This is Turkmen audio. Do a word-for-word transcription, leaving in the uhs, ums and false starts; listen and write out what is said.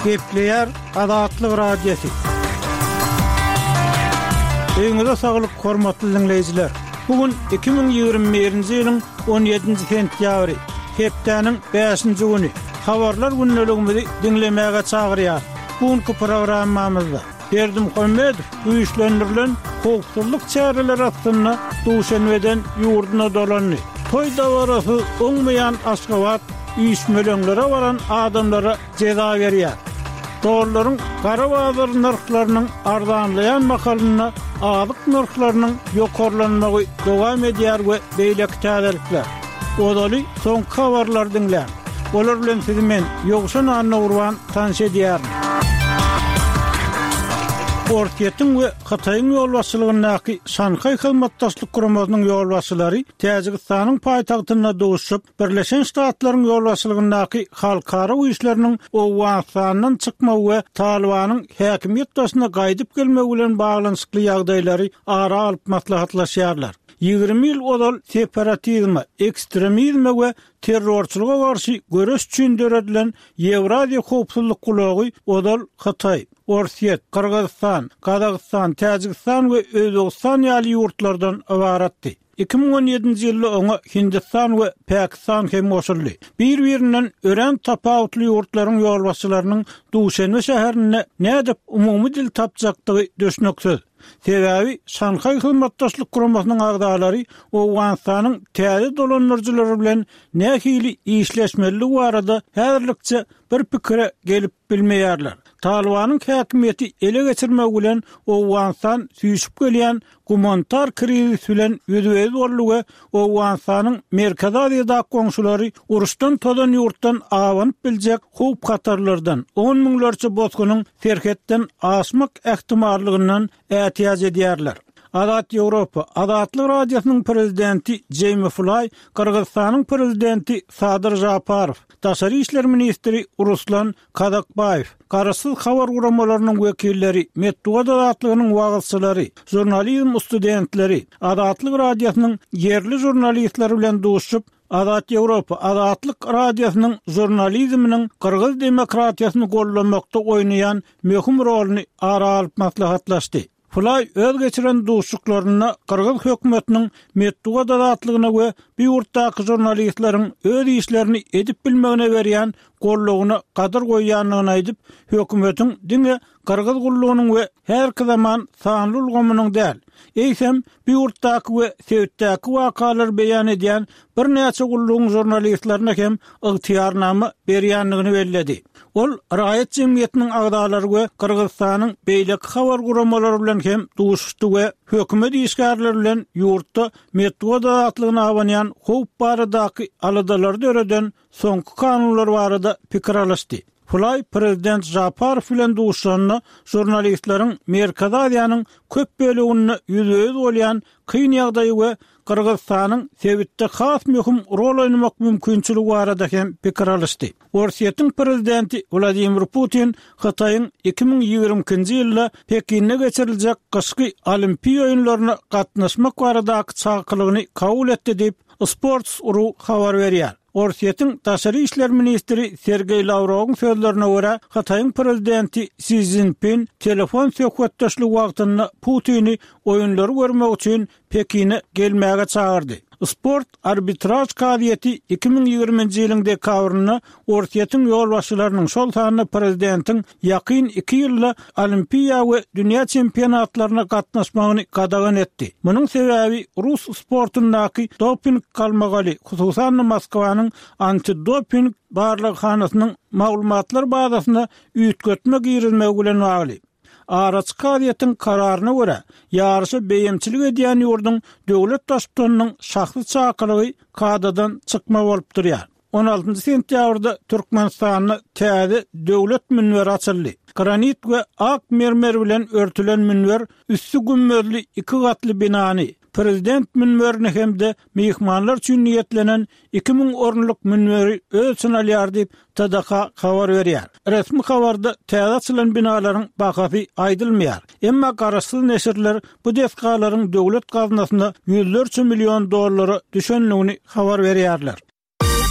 Gepleyer Adatlyk Radiosu. Öňüňizde saglyk, hormatly dinleýijiler. Bugün iki bin ýygrimi birinji ýylyň on ýedinji sentýabry, hepdeniň beşinji güni. Habarlar günneligimizi dinlemäge çagyrýar. Bugünkü programmamyzda Berdim Hömmedow güýçlendirilen howpsuzlyk çäreleri atynda Duşanbeden ýurduna dolandy. Toý dawarasy oňmaýan Aşgabat üýtmelöňlere baran adamlara jeza berýär. Dollaryň gara bazar narhlarynyň arzanlayan makalyna azyk narhlarynyň ýokarlanmagy dowam edýär we beýleki täzelikler. Odaly soň habarlar dinlän. Olar bilen sizi men Ýogşan Anna Urban tanış edýär. Ortiýetiň we Hataýyň ýolbaşçylygynyňky Şanhay hyzmatdaşlyk guramasynyň ýolbaşçylary Täjikistanyň paýtagtyna dowuşup, Birleşen Ştatlaryň ýolbaşçylygynyňky halkara güýçleriniň Owganistanyň çykmagy we Talibanyň häkimiýet daşyna gaýdyp gelmegi bilen baglanyşykly ýagdaýlary ara alyp maslahatlaşýarlar. ýygrimi ýyl odal separatizme, ekstremizme we terrorçylyga garşy göreş üçin döredilen Ýewraziýa howpsuzlyk gulagy odal Hataý, Ortiýet, Kyrgyzstan, Kazakystan, Täjikistan we Özbegistan ýaly ýurtlardan ibaratdy. iki bin on ýedinji ýylda oňa Hindistan we Pakistan hem goşuldy. Bir-birinden ören tapawutly ýurtlaryň ýolbaşçylarynyň Duşanbe şäherine nädip umumy dil tapjakdygy döşnökse. Sebebi Şanhay hyzmatdaşlyk guramasynyň agdalary Owganistanyň täze dolanjylary bilen nähili işleşmeligi barada häzirlikçe bir pikire gelip bilmeýärler. Talibanyň häkimiýeti ele geçirmegi bilen Owganistan süýşüp gelýän gumanitar krizis bilen ýüzüňiz bolýar. Owganistanyň Merkezi Aziýada goňşulary uruşdan todan ýurtdan awanyp biljek howp hatarlardan on miňlerçe bozgunyň serhetden aşmak ähtimallygynyň ätiýaz edýärler. Adat Ýewropa, Adatlyk Radiosynyň prezidenti Jamie Fly, Kyrgyzstanyň prezidenti Sadyr Japarow, Daşary işler ministri Ruslan Kadakbayew, Garasyz habar guramalarynyň wekilleri, Medeniýet adatlygynyň wagylçylary, jurnalizm studentleri, Adatlyk Radiosynyň yerli jurnalistleri bilen duşup, Adat Ýewropa, Adatlyk Radiosynyň jurnalizminiň Kyrgyz demokratiýasyny gollamakda oýnaýan möhüm rolyny ara alyp maslahatlaşdy. Fly öz geçiren duşuklaryna Kyrgyz hökümetiniň Medeniýet adatlygyna we bir ýurtdaky jurnalistleriň öz işlerini edip bilmegine berýän gollagyna gadyr goýýanyny aýdyp, hökümetiň diňe Kyrgyz gullugynyň we her zaman sanly ulgamynyň däl, eýsem bir ýurtdaky we sewitdäki wakalar beýan edýän bir näçe gullugyň jurnalistlerine hem ygtyýarnama berýänligini belledi. Ol raýat jemgyýetiniň agdalary we Kyrgyzstanyň beýleki habar guramalary bilen hem duşuşdy we hökümet işgärleri bilen ýurtda Medeniýet adatlygyna awanýan howp baradaky aladalary döreden soňky kanunlar barada pikir alışdy. Fly prezident Japarow bilen duşanyny jurnalistleriň Merkezi Aziýanyň köp böleginde ýüzüňiz bolýan kyn ýagdaýy we Kyrgyzstanyň sewitde has möhüm rol oynamak mümkinçiligi barada hem pikir alışdy. Ortiýetiň prezidenti Vladimir Putin Hataýyň iki bin ýygrimiňji ýylda Pekinne geçiriljek gyşky Olimpiýa oýunlaryna gatnaşmak baradaky çakylygyny kabul etdi diýip Sports uru habar berýär. Ortiýetiň Daşary işler ministri Sergey Lavrowyň sözlerine görä, Hataýyň prezidenti Xi Jinping telefon söhbetdeşligi wagtynda Putyny oýunlary görmek üçin Pekinne gelmäge çağırdy. Sport arbitraj kaziýeti iki bin ýygrimiňji ýylyň dekabryna Ortiýetiň ýolbaşçylarynyň şol sanyny prezidentiň ýakyn iki ýylda Olimpiýa we dünýä çempionatlaryna gatnaşmagyny gadagan etdi. Munyň sebebi Rus sportyndaky doping kalmagaly, hususan Moskwanyň antidoping barlyghanasynyň maglumatlar bazasyna üýtgetmek ýerilmegi bilen bagly. Araç kaziýetiň kararyna görä, ýarşy beýimçilik edýän ýurdun döwlet daşpytynyň şahsy çakylygy kadadan çykma bolup durýar. on altynjy sentýabrda Türkmenistanyň täze döwlet münberi açyldy. Granit we ak mermer bilen örtülen münber üstü gümmözli iki gatly binany prezident münberini hemde mehmanlar üçin niýetlenen iki bin orunluk münberi ölçün alýar diýip T D K habar berýär. Resmi habarda täze açylan binalaryň bahasy aýdylmaýar. Emma garaşsyz neşirler bu deskalaryň döwlet gaznasyna ýüzlerçe million dollary düşenligini habar berýärler.